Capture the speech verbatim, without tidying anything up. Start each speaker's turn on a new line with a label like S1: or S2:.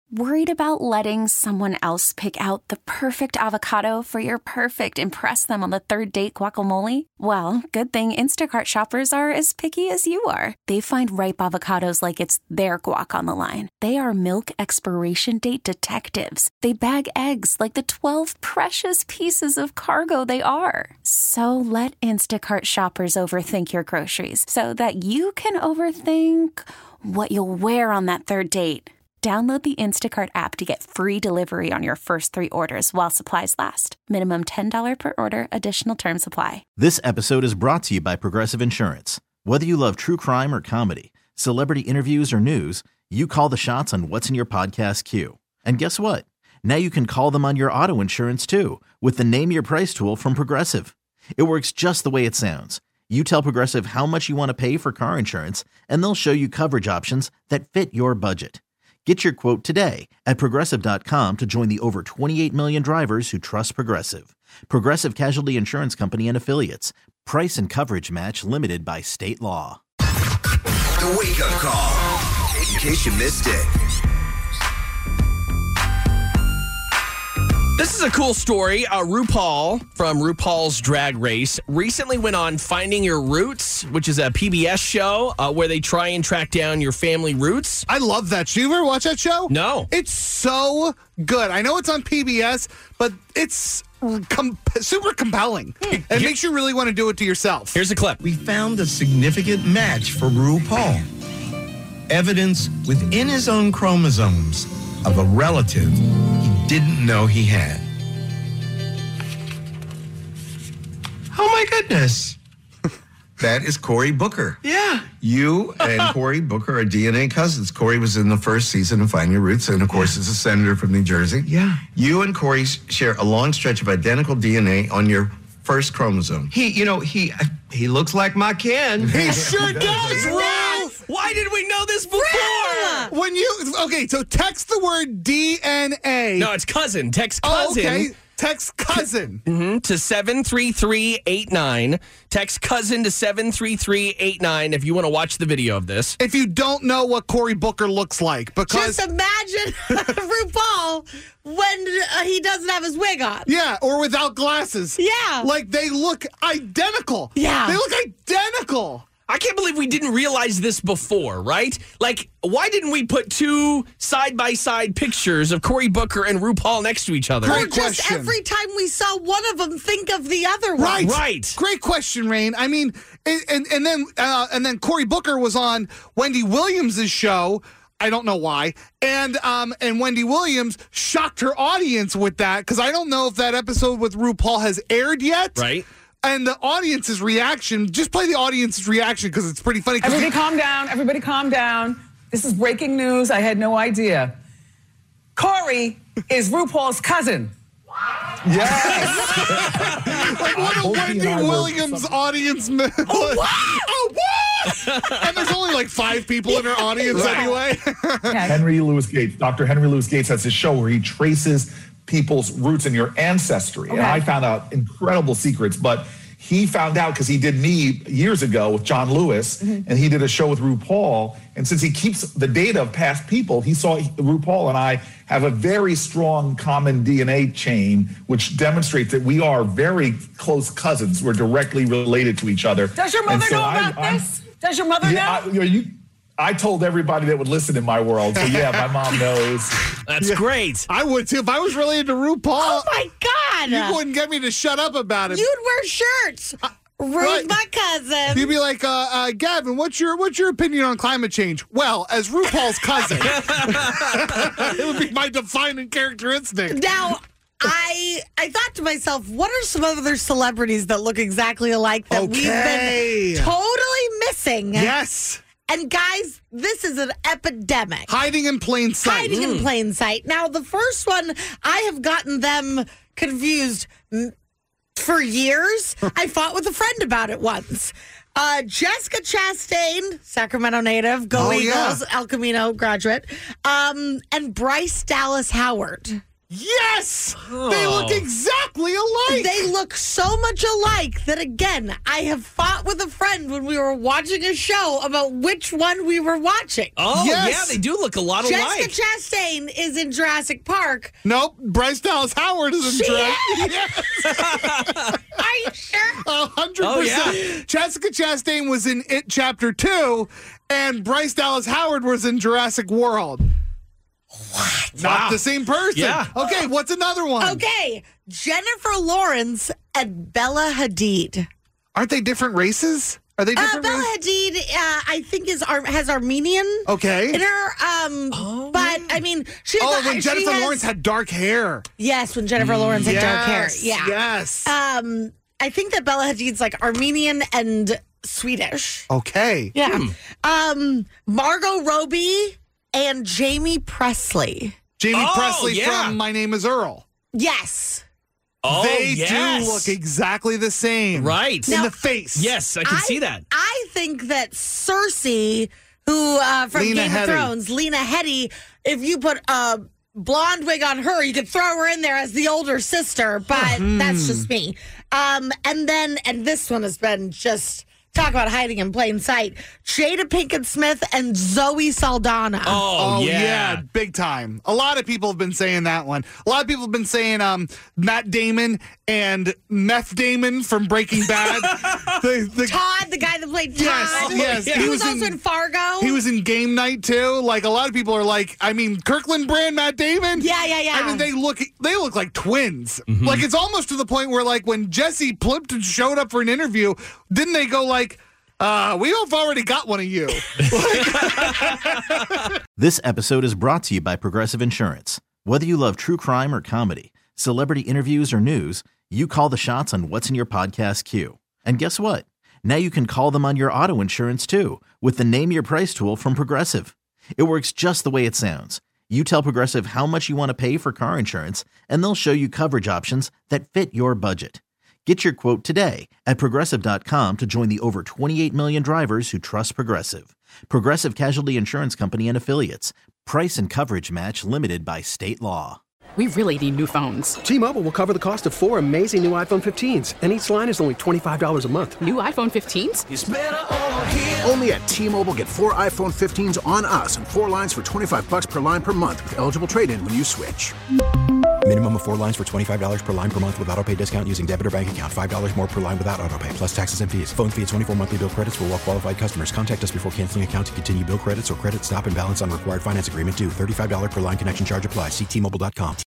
S1: Worried about letting someone else pick out the perfect avocado for your perfect impress them on the third date guacamole? Well, good thing Instacart shoppers are as picky as you are. They find ripe avocados like it's their guac on the line. They are milk expiration date detectives. They bag eggs like the twelve precious pieces of cargo they are. So let Instacart shoppers overthink your groceries so that you can overthink what you'll wear on that third date. Download the Instacart app to get free delivery on your first three orders while supplies last. Minimum ten dollars per order. Additional terms apply.
S2: This episode is brought to you by Progressive Insurance. Whether you love true crime or comedy, celebrity interviews or news, you call the shots on what's in your podcast queue. And guess what? Now you can call them on your auto insurance too with the Name Your Price tool from Progressive. It works just the way it sounds. You tell Progressive how much you want to pay for car insurance, and they'll show you coverage options that fit your budget. Get your quote today at Progressive dot com to join the over twenty-eight million drivers who trust Progressive. Progressive Casualty Insurance Company and Affiliates. Price and coverage match limited by state law.
S3: The Wake Up Call, in case you missed it.
S4: This is a cool story. Uh, RuPaul from RuPaul's Drag Race recently went on Finding Your Roots, which is a P B S show uh, where they try and track down your family roots.
S5: I love that show. You ever watch that show?
S4: No.
S5: It's so good. I know it's on P B S, but it's com- super compelling. It
S4: Here-
S5: makes you really want to do it to yourself.
S4: Here's a clip.
S6: We found a significant match for RuPaul. Evidence within his own chromosomes of a relative he didn't know he had. Oh my goodness. That is Cory Booker.
S4: Yeah.
S6: You and Cory Booker are D N A cousins. Cory was in the first season of Find Your Roots, and of course is a senator from New Jersey.
S4: Yeah.
S6: You and Cory share a long stretch of identical D N A on your first chromosome. He, you know, he he looks like my Ken.
S5: He sure does, Ro!
S4: Why did we know this before?
S5: When you, okay, so text the word D N A.
S4: No, it's cousin. Text
S5: Oh,
S4: cousin.
S5: okay. Text cousin.
S4: Mm-hmm, to seven three three eight nine. Text cousin to seven three three eight nine if you want to watch the video of this.
S5: If you don't know what Cory Booker looks like, because
S7: Just imagine RuPaul when uh, he doesn't have his wig on.
S5: yeah, or without glasses.
S7: Yeah.
S5: Like they look identical.
S7: Yeah.
S5: They look identical.
S4: I can't believe we didn't realize this before, right? Like, why didn't we put two side-by-side pictures of Cory Booker and RuPaul next to each other?
S5: Great
S7: Or just
S5: question.
S7: every time we saw one of them, think of the other one.
S5: Right.
S4: Right.
S5: Great question, Rain. I mean, and and, and then uh, and then Cory Booker was on Wendy Williams' show. I don't know why. And um and Wendy Williams shocked her audience with that, because I don't know if that episode with RuPaul has aired yet.
S4: Right.
S5: And the audience's reaction, just play the audience's reaction because it's pretty funny. 'cause
S8: Everybody
S5: they-
S8: calm down. Everybody calm down. This is breaking news. I had no idea. Cory is RuPaul's cousin.
S5: like what a Wendy Williams audience. Me- oh, what? oh, what? And there's only like five people in her audience anyway.
S9: Henry Louis Gates, Doctor Henry Louis Gates has this show where he traces people's roots in your ancestry.
S8: Okay.
S9: And I found out incredible secrets, but he found out because he did me years ago with John Lewis,
S8: Mm-hmm.
S9: and he did a show with RuPaul. And since he keeps the data of past people, he saw RuPaul and I have a very strong common D N A chain, which demonstrates that we are very close cousins. We're directly related to each other.
S8: Does your
S9: And
S8: mother
S9: so
S8: know
S9: I-
S8: about
S9: I'm-
S8: this? Does your mother
S9: Yeah,
S8: know?
S9: I, you know, you, I told everybody that would listen in my world. So yeah, my mom knows.
S4: That's great.
S5: I would too. If I was really into RuPaul,
S7: Oh, my God.
S5: you wouldn't get me to shut up about it.
S7: You'd wear shirts. Ruth,
S5: right.
S7: my cousin.
S5: You'd be like, uh, uh, Gavin, what's your what's your opinion on climate change? Well, as RuPaul's cousin, it would be my defining characteristic.
S7: Now, I I thought to myself, what are some other celebrities that look exactly alike that
S5: Okay.
S7: we've been totally missing?
S5: Yes.
S7: And guys, this is an epidemic.
S5: Hiding in plain sight.
S7: Hiding in plain sight. Now, the first one, I have gotten them confused m- for years. I fought with a friend about it once. Uh, Jessica Chastain, Sacramento native, go
S5: Oh,
S7: Eagles,
S5: yeah.
S7: El Camino graduate, um, and Bryce Dallas Howard.
S5: Yes!
S4: Oh.
S5: They look exactly alike.
S7: They look so much alike that, again, I have fought with a friend when we were watching a show about which one we were watching.
S4: Oh,
S5: Yes.
S4: yeah, they do look a lot
S7: Jessica
S4: alike.
S7: Chastain is in Jurassic Park.
S5: Nope, Bryce Dallas Howard is in
S7: She
S5: drag.
S7: is?
S5: Yes,
S7: Are you sure?
S5: a hundred
S4: Oh,
S5: percent.
S4: yeah.
S5: Jessica Chastain was in It Chapter Two, and Bryce Dallas Howard was in Jurassic World. What? Not
S4: Wow.
S5: the same person.
S4: Yeah.
S5: Okay, what's another one?
S7: Okay, Jennifer Lawrence and Bella Hadid.
S5: Aren't they different races? Are they
S7: Uh,
S5: different
S7: Bella
S5: races?
S7: Hadid, uh, I think, is Ar- has Armenian
S5: Okay.
S7: in her. Um,
S4: Oh.
S7: but I mean, she.
S5: Oh,
S7: she
S5: when Jennifer
S7: has-
S5: Lawrence had dark hair.
S7: Yes, when Jennifer Lawrence had dark hair.
S5: Yes,
S7: Yeah.
S5: Yes.
S7: Um, I think that Bella Hadid's like Armenian and Swedish.
S5: okay.
S7: Yeah. Um, Margot Robbie and Jamie Presley.
S5: Jamie
S4: Oh,
S5: Presley
S4: yeah.
S5: from My Name is Earl.
S7: Yes.
S4: Oh,
S5: they
S4: yes.
S5: do look exactly the same.
S4: Right.
S5: In
S7: Now-
S5: the face.
S4: Yes, I can see that.
S7: I think that Cersei, who uh, from
S5: Lena
S7: Game
S5: Headey.
S7: of Thrones, Lena Headey, if you put a blonde wig on her, you could throw her in there as the older sister, but that's just me. Um, and then, and this one has been just talk about hiding in plain sight. Jada Pinkett Smith and Zoe Saldana.
S4: Oh,
S5: Oh,
S4: yeah.
S5: yeah. big time. A lot of people have been saying that one. A lot of people have been saying um, Matt Damon and Meth Damon from Breaking Bad. the, the,
S7: Todd, the guy that played Todd.
S5: Yes, yes.
S7: He,
S5: He
S7: was,
S5: was
S7: also
S5: in-
S7: in Fargo.
S5: he was in Game Night too. Like a lot of people are like, I mean, Kirkland Brand, Matt Damon.
S7: Yeah, yeah, yeah.
S5: I mean, they look they look like twins. Like it's almost to the point where like when Jesse Plimpton showed up for an interview, didn't they go like, uh, we have already got one of you.
S2: This episode is brought to you by Progressive Insurance. Whether you love true crime or comedy, celebrity interviews or news, you call the shots on what's in your podcast queue. And guess what? Now you can call them on your auto insurance too with the Name Your Price tool from Progressive. It works just the way it sounds. You tell Progressive how much you want to pay for car insurance, and they'll show you coverage options that fit your budget. Get your quote today at Progressive dot com to join the over twenty-eight million drivers who trust Progressive. Progressive Casualty Insurance Company and Affiliates. Price and coverage match limited by state law.
S10: We really need new phones.
S11: T-Mobile will cover the cost of four amazing new iPhone fifteens, and each line is only twenty-five dollars a month.
S10: New iPhone fifteens?
S12: Only at T-Mobile, get four iPhone fifteens on us and four lines for twenty-five bucks per line per month with eligible trade-in when you switch.
S13: Minimum of four lines for twenty-five dollars per line per month with autopay discount using debit or bank account. five dollars more per line without autopay, plus taxes and fees. Phone fee at twenty-four monthly bill credits for well-qualified customers. Contact us before canceling account to continue bill credits or credit stop and balance on required finance agreement due. thirty-five dollars per line connection charge applies. See T Mobile dot com.